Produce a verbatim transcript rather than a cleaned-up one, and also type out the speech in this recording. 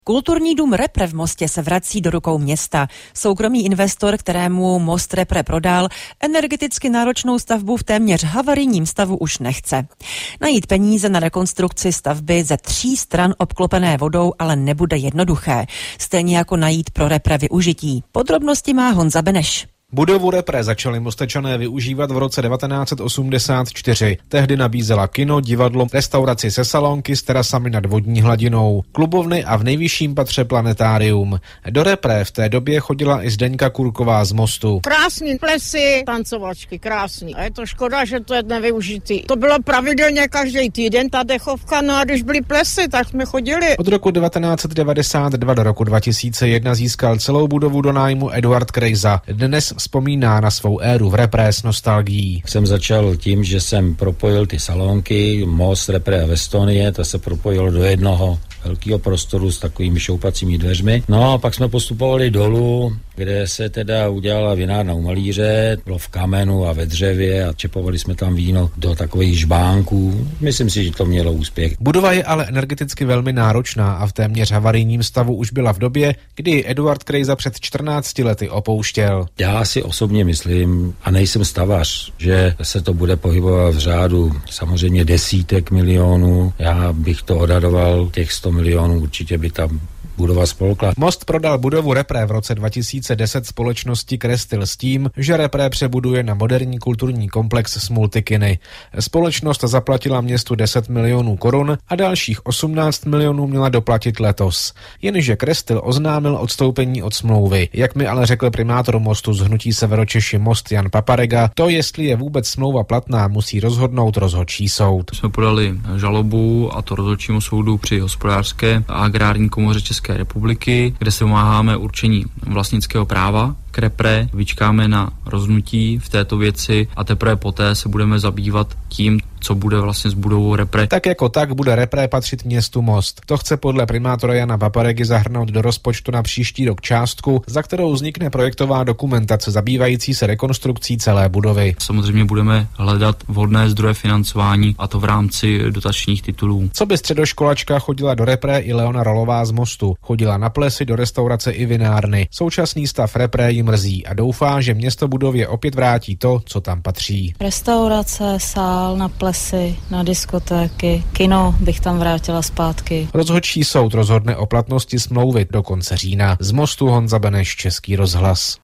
Kulturní dům Repre v Mostě se vrací do rukou města. Soukromý investor, kterému Most Repre prodal, energeticky náročnou stavbu v téměř havarijním stavu už nechce. Najít peníze na rekonstrukci stavby ze tří stran obklopené vodou ale nebude jednoduché. Stejně jako najít pro Repre využití. Podrobnosti má Honza Beneš. Budovu Repre začali Mostečané využívat v roce devatenáct osmdesát čtyři. Tehdy nabízela kino, divadlo, restauraci se salonky s terasami nad vodní hladinou, klubovny a v nejvyšším patře planetárium. Do Repre v té době chodila i Zdeňka Kurková z Mostu. Krásný plesy, tancovačky, krásný. A je to škoda, že to je nevyužitý. To bylo pravidelně každý týden ta dechovka, no a když byly plesy, tak jsme chodili. Od roku devatenáct devadesát dva do roku dva tisíce jedna získal celou budovu do nájmu Eduard Krejza. Dnes vzpomíná na svou éru v Repre s nostalgií. Jsem začal tím, že jsem propojil ty salonky, Most, Repre a Vestonie, to se propojilo do jednoho velkého prostoru s takovými šoupacími dveřmi. No a pak jsme postupovali dolů, kde se teda udělala vinárna u malíře, bylo v kamenu a ve dřevě a čepovali jsme tam víno do takových žbánků. Myslím si, že to mělo úspěch. Budova je ale energeticky velmi náročná a v téměř havarijním stavu už byla v době, kdy Eduard Krejza před čtrnácti lety opouštěl. Já si osobně myslím, a nejsem stavař, že se to bude pohybovat v řádu samozřejmě desítek milionů. Já bych to odhadoval těch sto milionů, určitě by tam budova spolkla. Most prodal budovu Repre v roce dva tisíce deset společnosti Krestil s tím, že Repre přebuduje na moderní kulturní komplex s multikiny. Společnost zaplatila městu deset milionů korun a dalších osmnáct milionů měla doplatit letos. Jenže Krestil oznámil odstoupení od smlouvy. Jak mi ale řekl primátor Mostu z hnutí Severočeši Most Jan Paparega, to, jestli je vůbec smlouva platná, musí rozhodnout rozhodčí soud. Jsme podali žalobu, a to rozhodčímu soudu při hospodářské a agrární komoře České republiky, kde se domáháme určení vlastnického práva k Repre, vyčkáme na rozhodnutí v této věci a teprve poté se budeme zabývat tím, co bude vlastně s budovou Repre. Tak jako tak bude Repre patřit městu Most. To chce podle primátora Jana Paparegy zahrnout do rozpočtu na příští rok částku, za kterou vznikne projektová dokumentace zabývající se rekonstrukcí celé budovy. Samozřejmě budeme hledat vhodné zdroje financování, a to v rámci dotačních titulů. Co by středoškolačka chodila do Repre i Leona Rolová z Mostu. Chodila na plesy, do restaurace i vinárny. Současný stav Repre jí mrzí a doufá, že město budově opět vrátí to, co tam patří. Restaurace, sál, na plesy, na diskotéky, kino bych tam vrátila zpátky. Rozhodčí soud rozhodne o platnosti smlouvy do konce října. Z Mostu Honza Beneš, Český rozhlas.